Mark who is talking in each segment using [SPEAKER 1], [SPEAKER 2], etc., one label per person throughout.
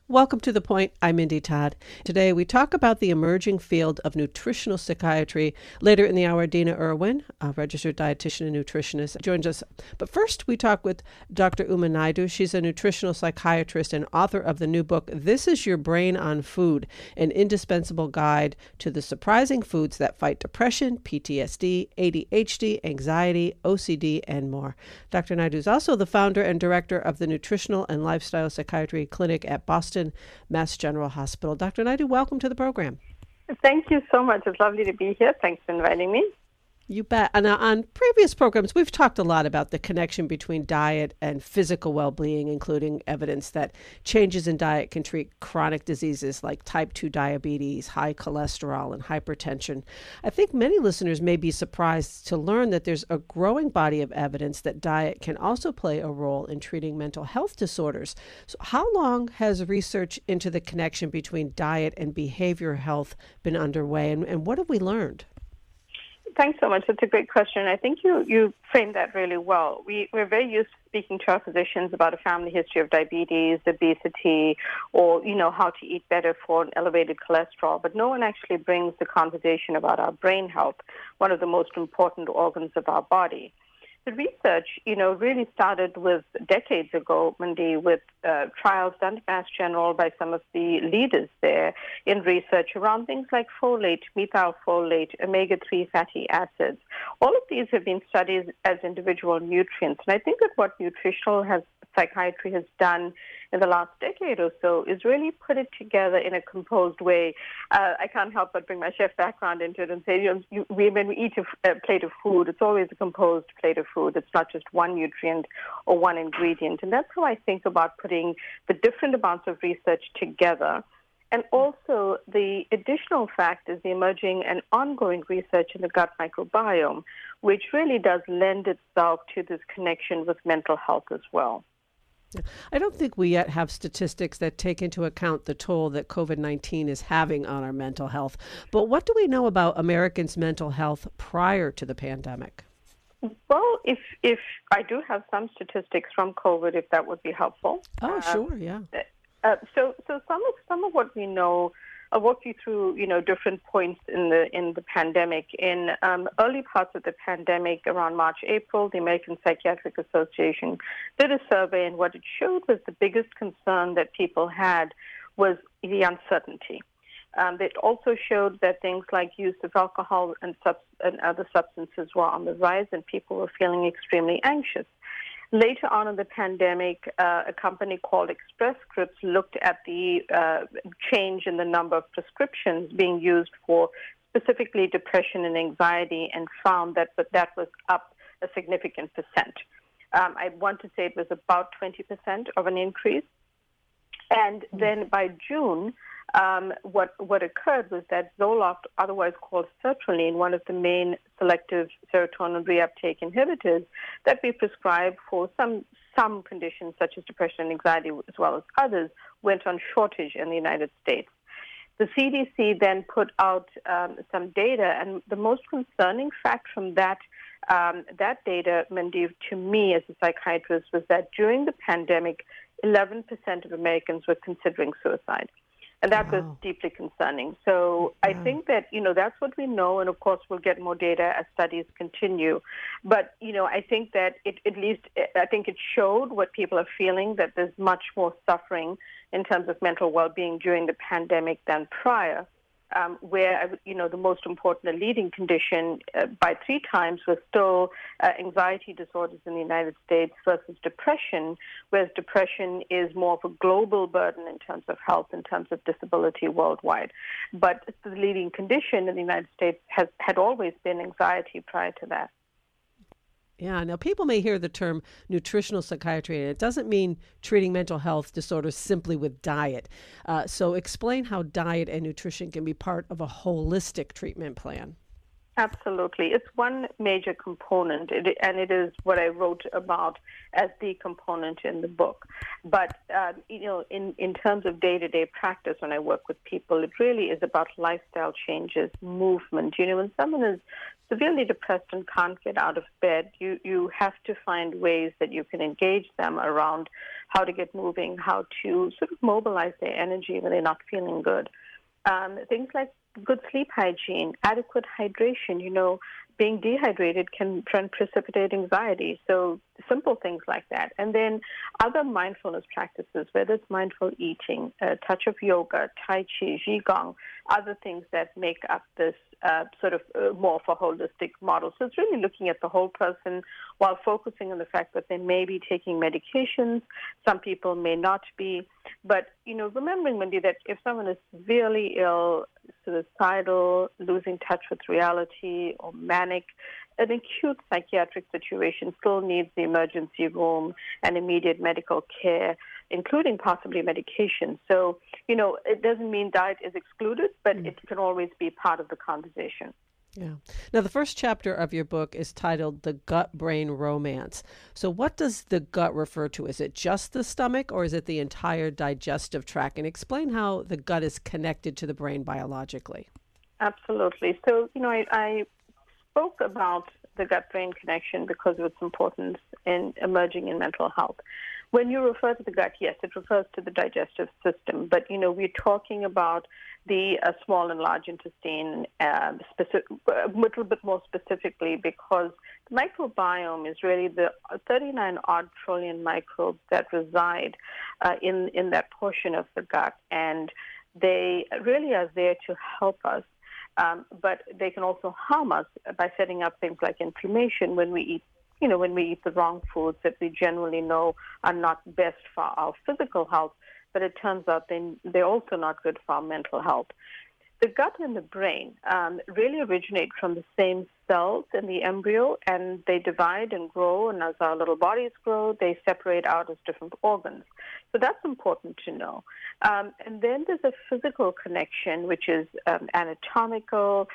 [SPEAKER 1] Welcome to The Point. I'm Mindy Todd. Today we talk about the emerging field of nutritional psychiatry. Later in the hour, Dina Irwin, a registered dietitian and nutritionist, joins us. But first we talk with Dr. Uma Naidoo. She's a nutritional psychiatrist and author of the new book, This Is Your Brain on Food, an indispensable guide to the surprising foods that fight depression, PTSD, ADHD, anxiety, OCD, and more. Dr. Naidoo is also the founder and director of the Nutritional and Lifestyle Psychiatry Clinic at Boston Mass General Hospital. Dr. Naidoo, welcome to the program.
[SPEAKER 2] Thank you so much. It's lovely to be here. Thanks for inviting me.
[SPEAKER 1] You bet. And on previous programs, we've talked a lot about the connection between diet and physical well-being, including evidence that changes in diet can treat chronic diseases like type 2 diabetes, high cholesterol, and hypertension. I think many listeners may be surprised to learn that there's a growing body of evidence that diet can also play a role in treating mental health disorders. So how long has research into the connection between diet and behavioral health been underway, and what have we learned?
[SPEAKER 2] Thanks so much. That's a great question. I think you framed that really well. We're very used to speaking to our physicians about a family history of diabetes, obesity, or, how to eat better for an elevated cholesterol. But no one actually brings the conversation about our brain health, one of the most important organs of our body. The research, really started with decades ago, Mindy, with trials done at Mass General by some of the leaders there in research around things like folate, methylfolate, omega-3 fatty acids. All of these have been studied as individual nutrients. And I think that what nutritional psychiatry has done in the last decade or so is really put it together in a composed way. I can't help but bring my chef background into it and say, when we eat a plate of food, it's always a composed plate of food. It's not just one nutrient or one ingredient. And that's how I think about putting the different amounts of research together. And also the additional fact is the emerging and ongoing research in the gut microbiome, which really does lend itself to this connection with mental health as well.
[SPEAKER 1] I don't think we yet have statistics that take into account the toll that COVID-19 is having on our mental health. But what do we know about Americans' mental health prior to the pandemic?
[SPEAKER 2] Well, if I do have some statistics from COVID, if that would be helpful.
[SPEAKER 1] Oh, sure, yeah.
[SPEAKER 2] So some of what we know, I'll walk you through, different points in the pandemic. In early parts of the pandemic, around March, April, the American Psychiatric Association did a survey, and what it showed was the biggest concern that people had was the uncertainty. It also showed that things like use of alcohol and other substances were on the rise, and people were feeling extremely anxious. Later on in the pandemic, a company called Express Scripts looked at the change in the number of prescriptions being used for specifically depression and anxiety and found that was up a significant percent. I want to say it was about 20% of an increase. And then by June, what occurred was that Zoloft, otherwise called sertraline, one of the main selective serotonin reuptake inhibitors that we prescribe for some conditions such as depression and anxiety as well as others, went on shortage in the United States. The CDC then put out some data, and the most concerning fact from that data, Mindy, to me as a psychiatrist, was that during the pandemic, 11% of Americans were considering suicide. And that was deeply concerning. So I think that, that's what we know. And of course, we'll get more data as studies continue. But, I think that it showed what people are feeling, that there's much more suffering in terms of mental well-being during the pandemic than prior. Where, the most important, a leading condition by 3 times was still anxiety disorders in the United States versus depression, whereas depression is more of a global burden in terms of health, in terms of disability worldwide. But the leading condition in the United States had always been anxiety prior to that.
[SPEAKER 1] Yeah, now people may hear the term nutritional psychiatry, and it doesn't mean treating mental health disorders simply with diet. So explain how diet and nutrition can be part of a holistic treatment plan.
[SPEAKER 2] Absolutely. It's one major component, and it is what I wrote about as the component in the book. But, in terms of day-to-day practice, when I work with people, it really is about lifestyle changes, movement. When someone is severely depressed and can't get out of bed, you have to find ways that you can engage them around how to get moving, how to sort of mobilize their energy when they're not feeling good. Things like good sleep hygiene, adequate hydration. Being dehydrated can precipitate anxiety. So simple things like that. And then other mindfulness practices, whether it's mindful eating, a touch of yoga, Tai Chi, Qigong, other things that make up this sort of more of a holistic model. So it's really looking at the whole person while focusing on the fact that they may be taking medications. Some people may not be. But, remembering, Wendy, that if someone is severely ill, suicidal, losing touch with reality, or manic, an acute psychiatric situation still needs the emergency room and immediate medical care, including possibly medication. So, it doesn't mean diet is excluded, but it can always be part of the conversation.
[SPEAKER 1] Yeah. Now, the first chapter of your book is titled The Gut-Brain Romance. So what does the gut refer to? Is it just the stomach, or is it the entire digestive tract? And explain how the gut is connected to the brain biologically.
[SPEAKER 2] Absolutely. So, I spoke about the gut-brain connection because of its importance in emerging in mental health. When you refer to the gut, yes, it refers to the digestive system. But, we're talking about the small and large intestine, a little bit more specifically, because the microbiome is really the 39-odd trillion microbes that reside in that portion of the gut. And they really are there to help us. But they can also harm us by setting up things like inflammation when we eat the wrong foods that we generally know are not best for our physical health, but it turns out they're also not good for our mental health. The gut and the brain really originate from the same cells in the embryo, and they divide and grow, and as our little bodies grow, they separate out as different organs. So that's important to know. And then there's a physical connection, which is anatomical,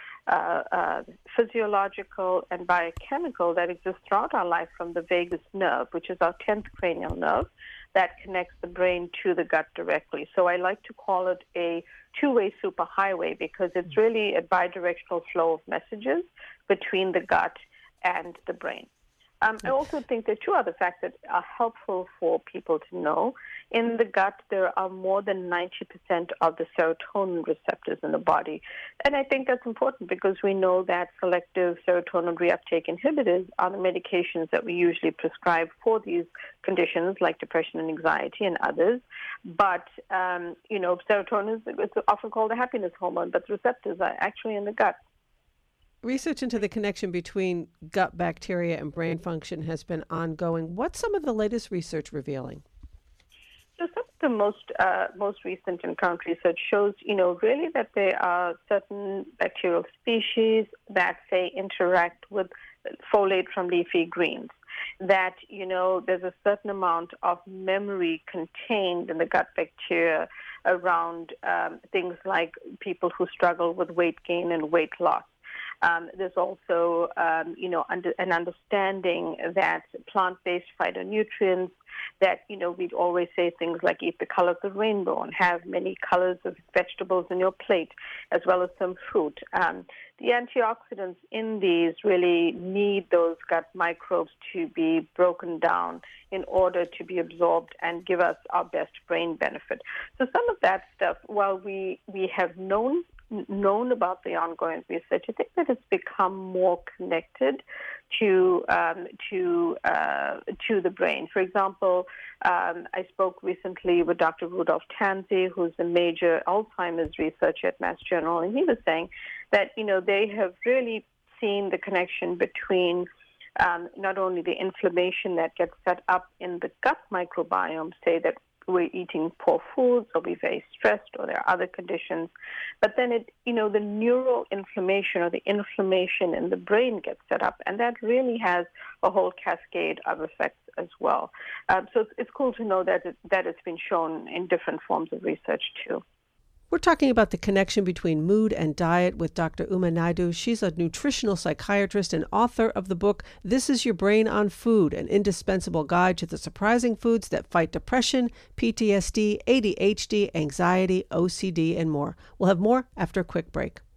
[SPEAKER 2] physiological, and biochemical that exists throughout our life from the vagus nerve, which is our 10th cranial nerve, that connects the brain to the gut directly. So I like to call it a two-way superhighway because it's really a bidirectional flow of messages between the gut and the brain. I also think there are two other facts that are helpful for people to know. In the gut, there are more than 90% of the serotonin receptors in the body. And I think that's important because we know that selective serotonin reuptake inhibitors are the medications that we usually prescribe for these conditions like depression and anxiety and others. But, serotonin is often called a happiness hormone, but the receptors are actually in the gut.
[SPEAKER 1] Research into the connection between gut bacteria and brain function has been ongoing. What's some of the latest research revealing?
[SPEAKER 2] So some of the most recent and current research shows, really that there are certain bacterial species that, say, interact with folate from leafy greens. That, there's a certain amount of memory contained in the gut bacteria around things like people who struggle with weight gain and weight loss. There's also, an understanding that plant-based phytonutrients that, we'd always say things like eat the color of the rainbow and have many colors of vegetables in your plate, as well as some fruit. The antioxidants in these really need those gut microbes to be broken down in order to be absorbed and give us our best brain benefit. So some of that stuff, while we have known about the ongoing research, I think that it's become more connected to the brain. For example, I spoke recently with Dr. Rudolf Tanzi, who's a major Alzheimer's researcher at Mass General, and he was saying that, they have really seen the connection between not only the inflammation that gets set up in the gut microbiome, say that we're eating poor foods or we're very stressed or there are other conditions, but then the neural inflammation or the inflammation in the brain gets set up, and that really has a whole cascade of effects as well. So it's cool to know that it's been shown in different forms of research too.
[SPEAKER 1] We're talking about the connection between mood and diet with Dr. Uma Naidoo. She's a nutritional psychiatrist and author of the book, This Is Your Brain on Food, an indispensable guide to the surprising foods that fight depression, PTSD, ADHD, anxiety, OCD, and more. We'll have more after a quick break.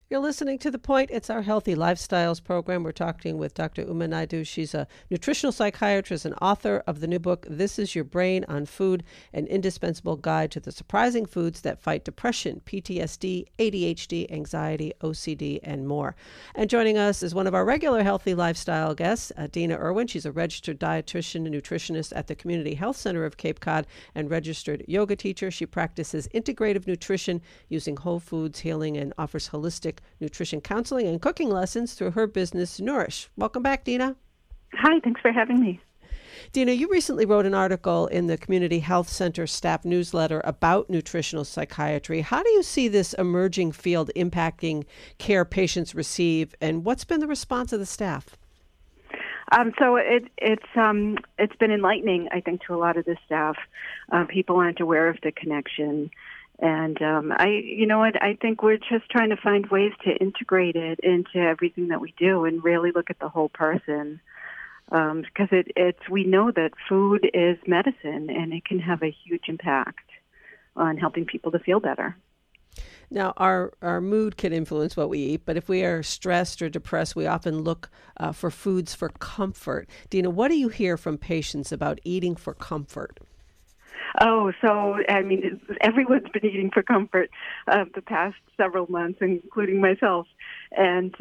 [SPEAKER 1] You're listening to The Point. It's our Healthy Lifestyles program. We're talking with Dr. Uma Naidoo. She's a nutritional psychiatrist and author of the new book, This Is Your Brain on Food, an indispensable guide to the surprising foods that fight depression, PTSD, ADHD, anxiety, OCD, and more. And joining us is one of our regular Healthy Lifestyle guests, Dina Irwin. She's a registered dietitian and nutritionist at the Community Health Center of Cape Cod and registered yoga teacher. She practices integrative nutrition using whole foods healing and offers holistic nutrition counseling and cooking lessons through her business, Nourish. Welcome back, Dina.
[SPEAKER 3] Hi, thanks for having me.
[SPEAKER 1] Dina, you recently wrote an article in the Community Health Center staff newsletter about nutritional psychiatry. How do you see this emerging field impacting care patients receive, and what's been the response of the staff?
[SPEAKER 3] So it's been enlightening, I think, to a lot of the staff. People aren't aware of the connection. And I think we're just trying to find ways to integrate it into everything that we do and really look at the whole person. Because we know that food is medicine and it can have a huge impact on helping people to feel better.
[SPEAKER 1] Now, our mood can influence what we eat, but if we are stressed or depressed, we often look for foods for comfort. Dina, what do you hear from patients about eating for comfort?
[SPEAKER 3] Oh, so, everyone's been eating for comfort the past several months, including myself. And,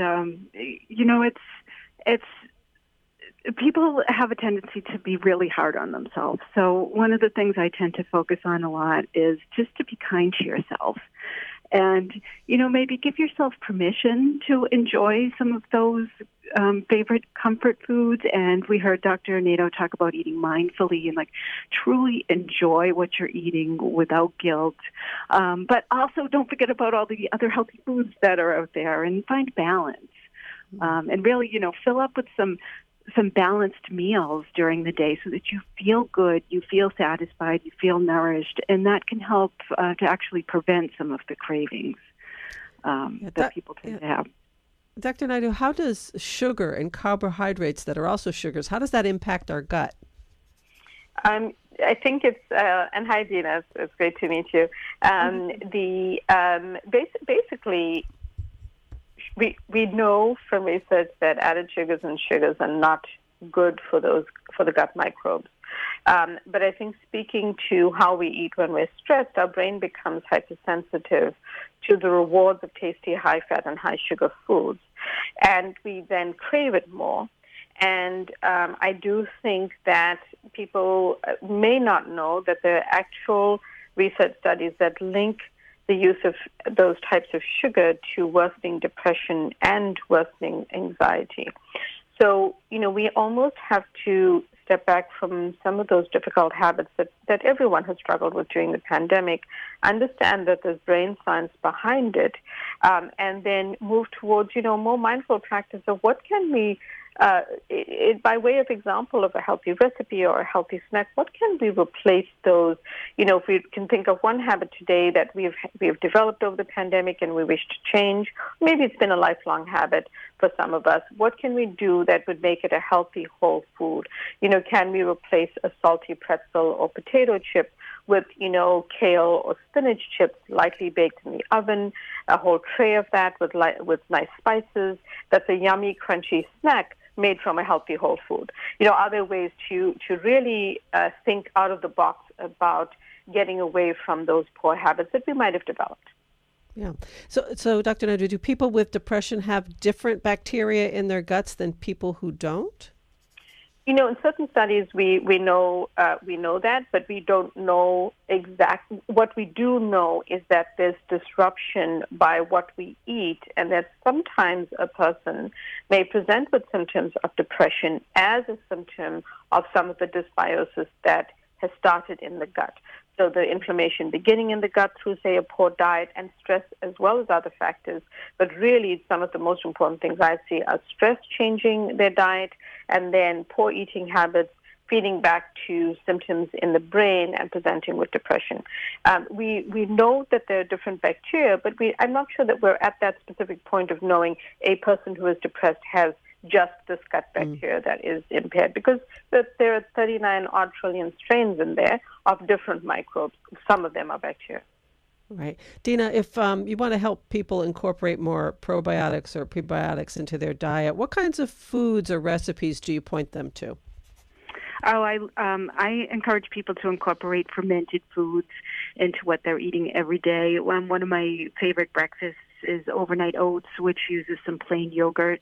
[SPEAKER 3] it's people have a tendency to be really hard on themselves. So one of the things I tend to focus on a lot is just to be kind to yourself. And, maybe give yourself permission to enjoy some of those favorite comfort foods. And we heard Dr. Naidoo talk about eating mindfully and truly enjoy what you're eating without guilt. But also don't forget about all the other healthy foods that are out there and find balance. And really, fill up with some balanced meals during the day so that you feel good, you feel satisfied, you feel nourished, and that can help to actually prevent some of the cravings that people tend to have.
[SPEAKER 1] Dr. Naidoo, how does sugar and carbohydrates that are also sugars, how does that impact our gut?
[SPEAKER 2] I think it's, and hi Dina, it's great to meet you. Basically, we know from research that added sugars and sugars are not good for the gut microbes. But I think speaking to how we eat when we're stressed, our brain becomes hypersensitive to the rewards of tasty, high-fat and high-sugar foods, and we then crave it more. And I do think that people may not know that there are actual research studies that link the use of those types of sugar to worsening depression and worsening anxiety. So, we almost have to step back from some of those difficult habits that everyone has struggled with during the pandemic, understand that there's brain science behind it, and then move towards, more mindful practice of what can we, by way of example of a healthy recipe or a healthy snack, what can we replace those? If we can think of one habit today that we've developed over the pandemic and we wish to change, maybe it's been a lifelong habit for some of us. What can we do that would make it a healthy whole food? Can we replace a salty pretzel or potato chip with, kale or spinach chips lightly baked in the oven, a whole tray of that with nice spices? That's a yummy, crunchy snack made from a healthy whole food. Are there ways to really think out of the box about getting away from those poor habits that we might have developed?
[SPEAKER 1] Yeah. So Dr. Naidoo, do people with depression have different bacteria in their guts than people who don't?
[SPEAKER 2] In certain studies we know that, but we don't know exactly. What we do know is that there's disruption by what we eat, and that sometimes a person may present with symptoms of depression as a symptom of some of the dysbiosis that has started in the gut. So the inflammation beginning in the gut through, say, a poor diet and stress as well as other factors. But really, some of the most important things I see are stress changing their diet and then poor eating habits feeding back to symptoms in the brain and presenting with depression. We know that there are different bacteria, but I'm not sure that we're at that specific point of knowing a person who is depressed has just this gut bacteria that is impaired, because there are 39 odd trillion strains in there of different microbes. Some of them are bacteria.
[SPEAKER 1] Right. Dina, if you want to help people incorporate more probiotics or prebiotics into their diet, what kinds of foods or recipes do you point them to?
[SPEAKER 3] Oh, I encourage people to incorporate fermented foods into what they're eating every day. One of my favorite breakfasts is overnight oats, which uses some plain yogurt.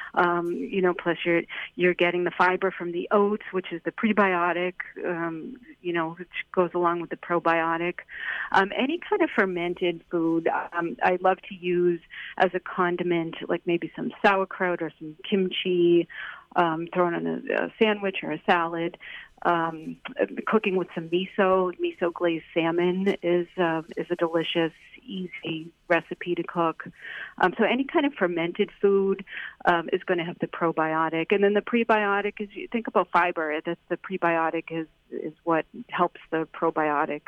[SPEAKER 3] Plus you're getting the fiber from the oats, which is the prebiotic, which goes along with the probiotic. Any kind of fermented food, I love to use as a condiment, like maybe some sauerkraut or some kimchi, thrown on a sandwich or a salad. Cooking with some miso glazed salmon is a delicious, easy recipe to cook. So any kind of fermented food is going to have the probiotic, and then the prebiotic is, you think about fiber. That's the prebiotic is what helps the probiotic.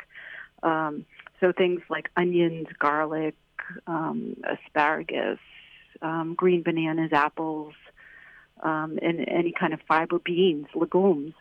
[SPEAKER 3] So things like onions, garlic, asparagus, green bananas, apples, and any kind of fiber, beans, legumes.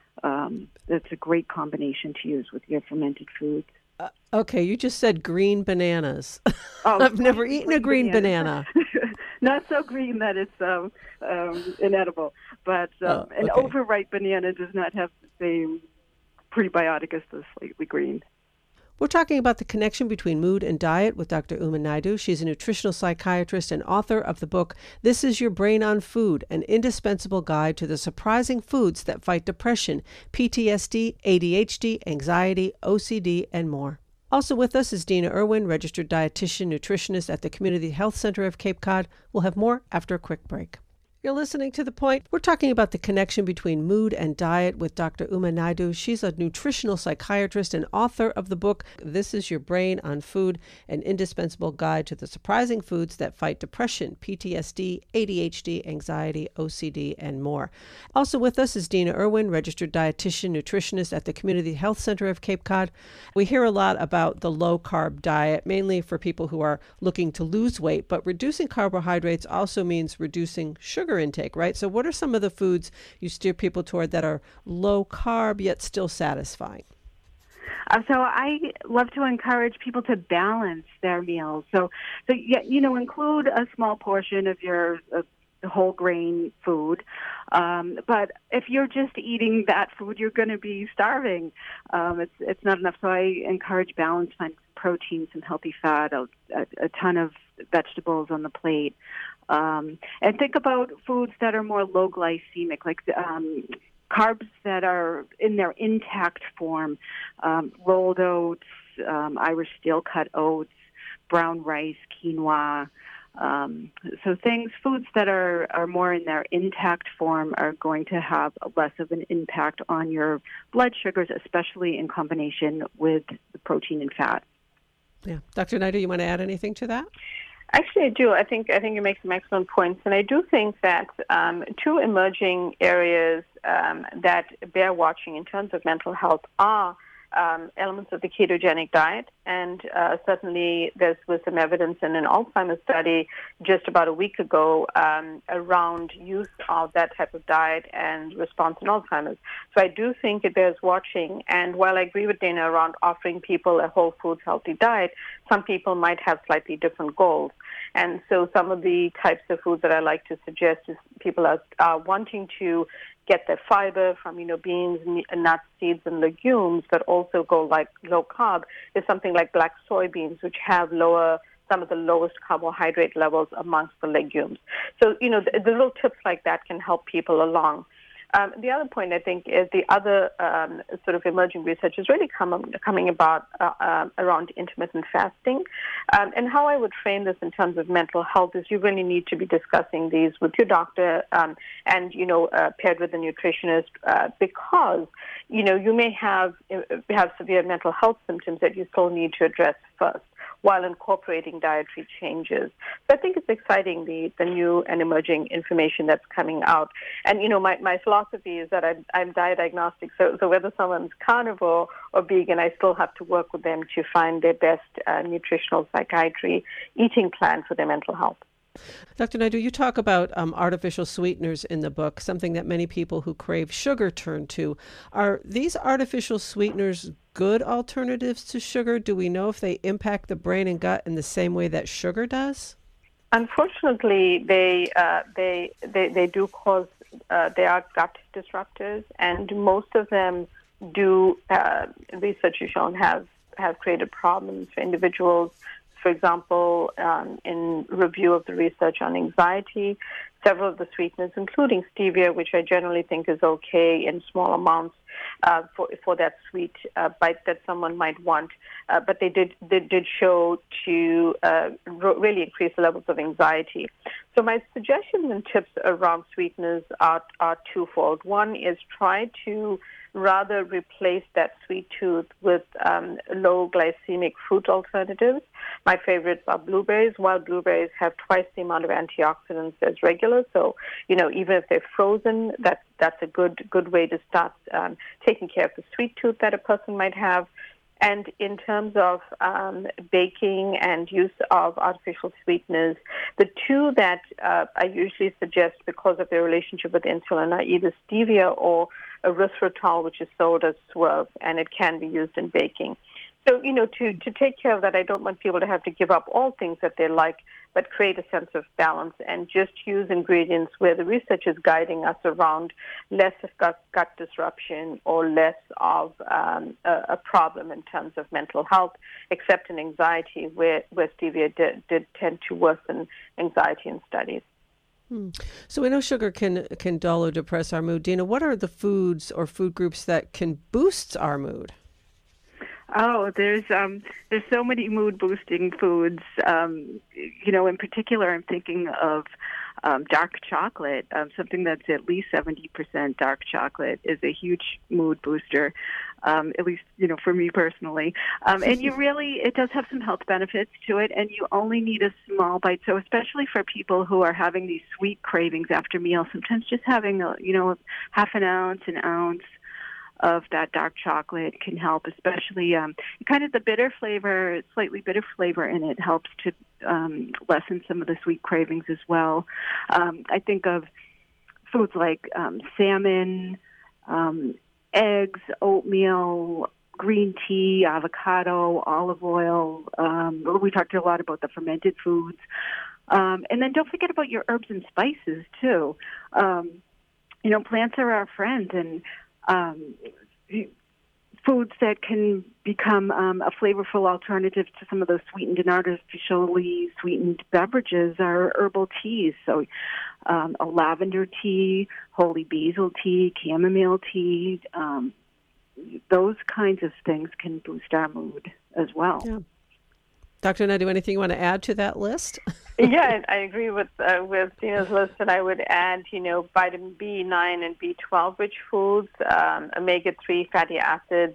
[SPEAKER 3] That's a great combination to use with your fermented foods.
[SPEAKER 1] Okay, you just said green bananas.
[SPEAKER 3] Oh,
[SPEAKER 1] I've never eaten a green banana.
[SPEAKER 3] Not so green that it's inedible, but an overripe banana does not have the same prebiotic as the slightly green.
[SPEAKER 1] We're talking about the connection between mood and diet with Dr. Uma Naidoo. She's a nutritional psychiatrist and author of the book, This Is Your Brain on Food, an indispensable guide to the surprising foods that fight depression, PTSD, ADHD, anxiety, OCD, and more. Also with us is Dina Irwin, registered dietitian, nutritionist at the Community Health Center of Cape Cod. We'll have more after a quick break. You're listening to The Point. We're talking about the connection between mood and diet with Dr. Uma Naidoo. She's a nutritional psychiatrist and author of the book, This Is Your Brain on Food, an indispensable guide to the surprising foods that fight depression, PTSD, ADHD, anxiety, OCD, and more. Also with us is Dina Irwin, registered dietitian, nutritionist at the Community Health Center of Cape Cod. We hear a lot about the low-carb diet, mainly for people who are looking to lose weight, but reducing carbohydrates also means reducing sugar intake, right? So what are some of the foods you steer people toward that are low carb yet still satisfying?
[SPEAKER 3] So I love to encourage people to balance their meals. So include a small portion of your whole grain food. But if you're just eating that food, you're going to be starving. It's not enough. So I encourage balance, find protein, some healthy fat, a ton of vegetables on the plate. And think about foods that are more low glycemic, like carbs that are in their intact form, rolled oats, Irish steel cut oats, brown rice, quinoa. So foods that are more in their intact form are going to have less of an impact on your blood sugars, especially in combination with the protein and fat.
[SPEAKER 1] Yeah. Dr. Naidoo, you want to add anything to that?
[SPEAKER 2] Actually, I do. I think you make some excellent points, and I do think that two emerging areas that bear watching in terms of mental health are elements of the ketogenic diet, and certainly there was some evidence in an Alzheimer's study just about a week ago around use of that type of diet and response in Alzheimer's. So I do think it bears watching, and while I agree with Dana around offering people a whole foods healthy diet, some people might have slightly different goals. And so some of the types of foods that I like to suggest is people are wanting to get their fiber from, beans, nuts, seeds, and legumes, but also go like low carb, is something like black soybeans, which have some of the lowest carbohydrate levels amongst the legumes. So, the little tips like that can help people along. The other point, I think, is the other sort of emerging research is really coming about around intermittent fasting. And how I would frame this in terms of mental health is you really need to be discussing these with your doctor and, paired with a nutritionist because, you may have severe mental health symptoms that you still need to address first while incorporating dietary changes. So I think it's exciting, the new and emerging information that's coming out. And, my philosophy is that I'm diet agnostic, so whether someone's carnivore or vegan, I still have to work with them to find their best nutritional psychiatry eating plan for their mental health.
[SPEAKER 1] Dr. Naidoo, you talk about artificial sweeteners in the book, something that many people who crave sugar turn to. Are these artificial sweeteners good alternatives to sugar? Do we know if they impact the brain and gut in the same way that sugar does?
[SPEAKER 2] Unfortunately, they do cause they are gut disruptors, and most of them do. Research has shown have created problems for individuals. For example, in review of the research on anxiety, several of the sweeteners, including stevia, which I generally think is okay in small amounts for that sweet bite that someone might want, but they did show to really increase the levels of anxiety. So my suggestions and tips around sweeteners are twofold. One is try to rather replace that sweet tooth with low glycemic fruit alternatives. My favorites are blueberries. While blueberries have twice the amount of antioxidants as regular, so even if they're frozen, that's a good way to start taking care of the sweet tooth that a person might have. And in terms of baking and use of artificial sweeteners, the two that I usually suggest because of their relationship with insulin are either stevia or erythritol, which is sold as Swerve, and it can be used in baking. So, to take care of that, I don't want people to have to give up all things that they like, but create a sense of balance and just use ingredients where the research is guiding us around less of gut disruption or less of a problem in terms of mental health, except in anxiety, where stevia did tend to worsen anxiety in studies.
[SPEAKER 1] So we know sugar can dull or depress our mood. Dina, what are the foods or food groups that can boost our mood?
[SPEAKER 3] Oh, there's so many mood boosting foods. In particular, I'm thinking of dark chocolate. Something that's at least 70% dark chocolate is a huge mood booster. At least, for me personally. And it does have some health benefits to it, and you only need a small bite. So especially for people who are having these sweet cravings after meals, sometimes just having half an ounce of that dark chocolate can help, especially kind of the bitter flavor, slightly bitter flavor in it helps to lessen some of the sweet cravings as well. I think of foods like salmon, eggs, oatmeal, green tea, avocado, olive oil. We talked a lot about the fermented foods. And then don't forget about your herbs and spices, too. Plants are our friends, and foods that can become a flavorful alternative to some of those sweetened and artificially sweetened beverages are herbal teas. So a lavender tea, holy basil tea, chamomile tea, those kinds of things can boost our mood as well.
[SPEAKER 1] Yeah. Dr. Naidu, anything you want to add to that list?
[SPEAKER 2] Yeah, I agree with Dina's list, and I would add, vitamin B9 and B12 rich foods, omega-3 fatty acids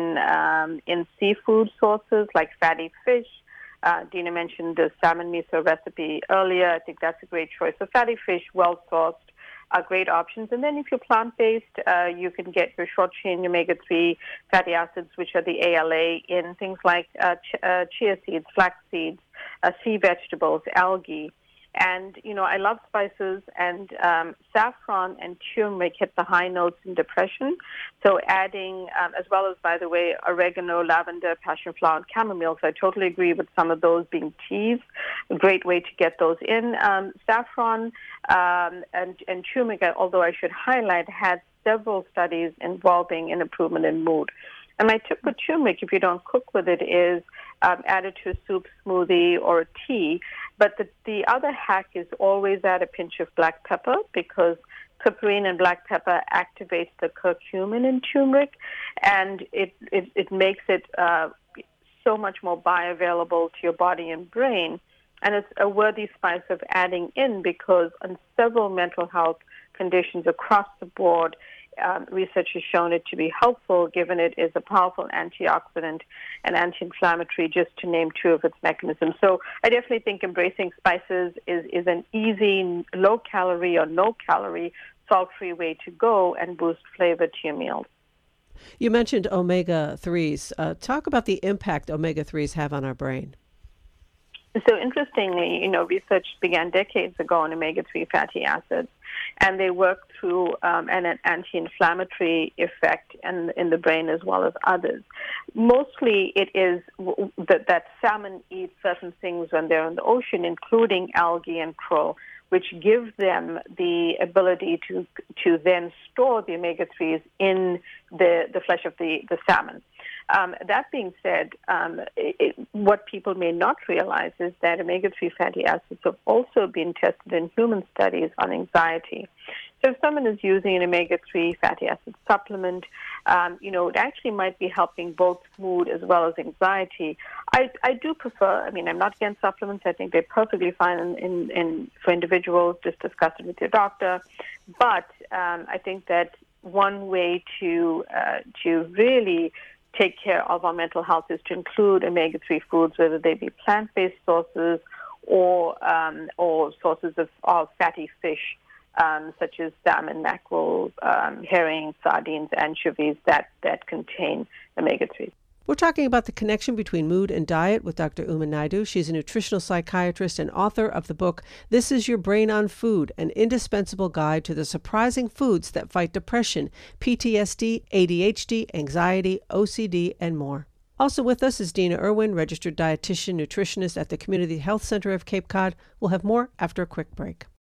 [SPEAKER 2] in seafood sources like fatty fish. Dina mentioned the salmon miso recipe earlier. I think that's a great choice. So fatty fish, well-sourced, are great options. And then if you're plant-based, you can get your short-chain omega-3 fatty acids, which are the ALA, in things like chia seeds, flax seeds, sea vegetables, algae. And, I love spices, and saffron and turmeric hit the high notes in depression. So adding, as well as, by the way, oregano, lavender, passion flower, and chamomile. So I totally agree with some of those being teas. A great way to get those in. Saffron and turmeric, although I should highlight, had several studies involving an improvement in mood. And my tip with turmeric, if you don't cook with it, is add it to a soup, smoothie, or a tea. But the other hack is always add a pinch of black pepper, because piperine and black pepper activates the curcumin in turmeric, and it makes it so much more bioavailable to your body and brain. And it's a worthy spice of adding in, because on several mental health conditions across the board, research has shown it to be helpful, given it is a powerful antioxidant and anti-inflammatory, just to name two of its mechanisms. So I definitely think embracing spices is an easy, low-calorie or no-calorie, salt-free way to go and boost flavor to your meals.
[SPEAKER 1] You mentioned omega-3s. Talk about the impact omega-3s have on our brain.
[SPEAKER 2] So interestingly, research began decades ago on omega-3 fatty acids. and they work through an anti-inflammatory effect in the brain as well as others. Mostly it is that salmon eat certain things when they're in the ocean, including algae and krill, which give them the ability to then store the omega-3s in the flesh of the salmon. That being said, what people may not realize is that omega-3 fatty acids have also been tested in human studies on anxiety. So if someone is using an omega-3 fatty acid supplement, it actually might be helping both mood as well as anxiety. I do prefer, I'm not against supplements. I think they're perfectly fine for individuals. Just discuss it with your doctor. But I think that one way to really take care of our mental health is to include omega-3 foods, whether they be plant-based sources or sources of fatty fish, such as salmon, mackerel, herring, sardines, anchovies that contain omega-3.
[SPEAKER 1] We're talking about the connection between mood and diet with Dr. Uma Naidoo. She's a nutritional psychiatrist and author of the book, This Is Your Brain on Food, an indispensable guide to the surprising foods that fight depression, PTSD, ADHD, anxiety, OCD, and more. Also with us is Dina Irwin, registered dietitian, nutritionist at the Community Health Center of Cape Cod. We'll have more after a quick break.